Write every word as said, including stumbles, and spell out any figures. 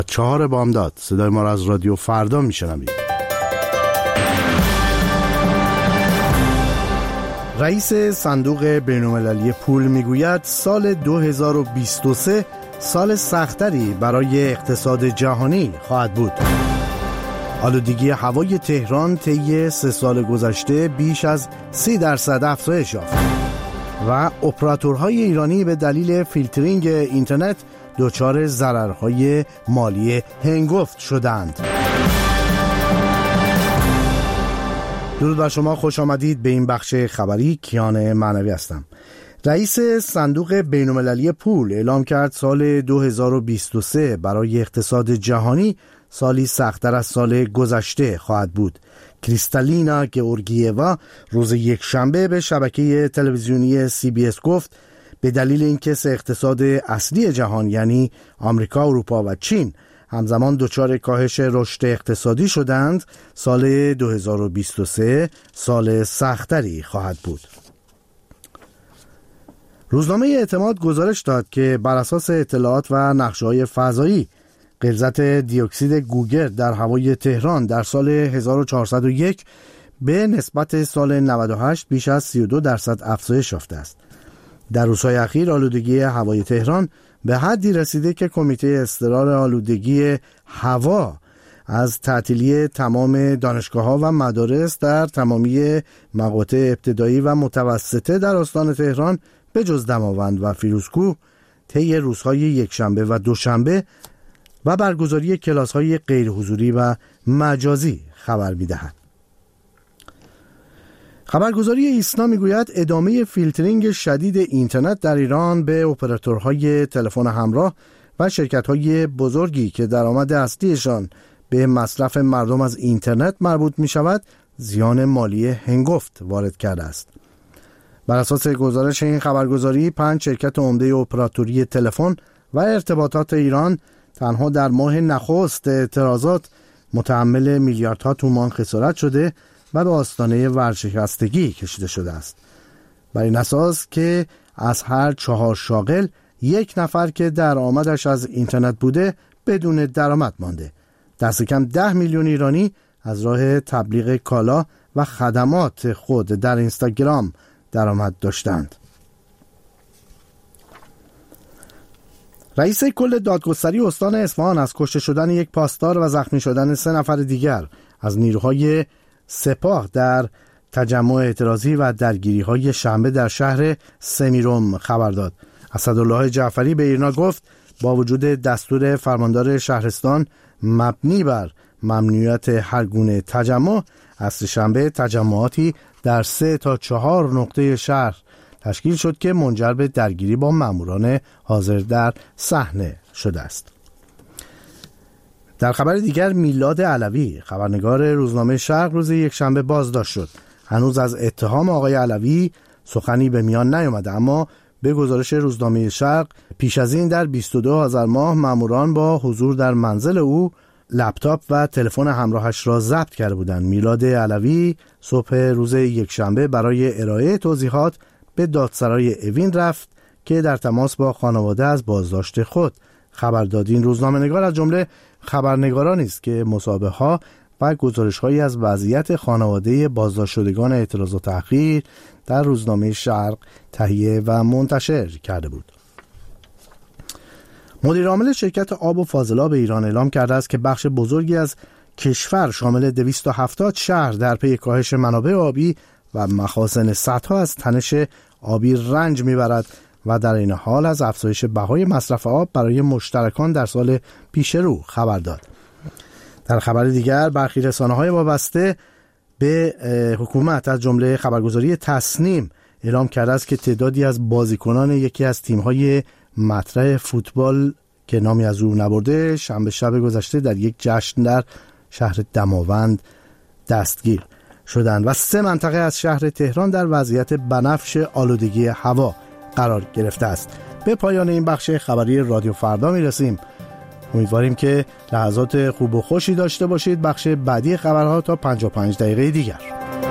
چهار بامداد. صدای ما را از رادیو فردا میشنوید. رئیس صندوق بین‌المللی پول میگوید سال دو هزار و بیست و سه سال سختری برای اقتصاد جهانی خواهد بود. آلودگی هوای تهران طی سه سال گذشته بیش از سی درصد افزایش یافت و اپراتورهای ایرانی به دلیل فیلترینگ اینترنت دچار ضررهای مالی هنگفت شدند. درود بر شما، خوش آمدید به این بخش خبری. کیان معنوی هستم. رئیس صندوق بین‌المللی پول اعلام کرد سال دو هزار و بیست و سه برای اقتصاد جهانی سالی سخت‌تر از سال گذشته خواهد بود. کریستالینا گئورگییوا روز یک شنبه به شبکه تلویزیونی سی بی اس گفت به دلیل اینکه سه اقتصاد اصلی جهان یعنی آمریکا، اروپا و چین همزمان دچار کاهش رشد اقتصادی شدند، سال دو هزار و بیست و سه سال سختری خواهد بود. روزنامه اعتماد گزارش داد که بر اساس اطلاعات و نقشه‌های فضایی غلظت دیوکسید گوگرد در هوای تهران در سال هزار و چهارصد و یک به نسبت سال نود و هشت بیش از سی و دو درصد افزایش یافته است. در روزهای اخیر آلودگی هوای تهران به حدی رسیده که کمیته اضطرار آلودگی هوا از تعطیلی تمام دانشگاه‌ها و مدارس در تمامی مقاطع ابتدایی و متوسطه در استان تهران به جز دماوند و فیروزکوه طی روزهای یکشنبه و دوشنبه و برگزاری کلاس‌های غیرحضوری و مجازی خبر می‌دهد. خبرگزاری ایسنا میگوید ادامه فیلترینگ شدید اینترنت در ایران به اپراتورهای تلفن همراه و شرکت‌های بزرگی که درآمد اصلیشان به مصرف مردم از اینترنت مربوط می‌شود، زیان مالی هنگفت وارد کرده است. بر اساس گزارش این خبرگزاری، پنج شرکت عمده اپراتوری تلفن و ارتباطات ایران تنها در ماه نخست اعتراضات متحمل میلیاردها تومان خسارت شده و به آستانه ورشکستگی کشیده شده است. بر این اساس که از هر چهار شاغل یک نفر که درآمدش از اینترنت بوده بدون درآمد مانده. دست کم ده میلیون ایرانی از راه تبلیغ کالا و خدمات خود در اینستاگرام درآمد داشتند. رئیس کل دادگستری استان اصفهان از کشته شدن یک پاسدار و زخمی شدن سه نفر دیگر از نیروهای سپاه در تجمع اعتراضی و درگیری‌های شنبه در شهر سمیرم خبر داد. اسدالله جعفری به ایرنا گفت با وجود دستور فرماندار شهرستان مبنی بر ممنوعیت هر گونه تجمع، عصر شنبه تجمعاتی در سه تا چهار نقطه شهر تشکیل شد که منجر به درگیری با ماموران حاضر در صحنه شده است. در خبر دیگر، میلاد علوی خبرنگار روزنامه شرق روز یکشنبه بازداشت شد. هنوز از اتهام آقای علوی سخنی به میان نیامده، اما به گزارش روزنامه شرق پیش از این در بیست و دو آذر ماه ماموران با حضور در منزل او لپتاپ و تلفن همراهش را ضبط کرده بودند. میلاد علوی صبح روز یکشنبه برای ارائه توضیحات به دادسرای اوین رفت که در تماس با خانواده از بازداشت خود خبر داد. این روزنامه‌نگار از جمله خبرنگارانی است که مصاحبه‌ها و گزارش‌هایی از وضعیت خانواده بازداشت شدگان اعتراض و تحقیر در روزنامه شرق تهیه و منتشر کرده بود. مدیر عامل شرکت آب و فاضلاب ایران اعلام کرده است که بخش بزرگی از کشور شامل دویست و هفتاد شهر در پی کاهش منابع آبی و مخازن سدها از تنش آبی رنج میبرد و در این حال از افزایش بهای مصرف آب برای مشترکان در سال پیش رو خبر داد. در خبر دیگر، برخی رسانه‌های وابسته به حکومت از جمله خبرگزاری تصنیم اعلام کرده است که تعدادی از بازیکنان یکی از تیم‌های مطرح فوتبال که نامی از او نبرده شنبه شب گذشته در یک جشن در شهر دماوند دستگیر شدند و سه منطقه از شهر تهران در وضعیت بنفش آلودگی هوا قرار گرفته است. به پایان این بخش خبری رادیو فردا میرسیم. امیدواریم که لحظات خوب و خوشی داشته باشید. بخش بعدی خبرها تا پنجاه و پنج دقیقه دیگر.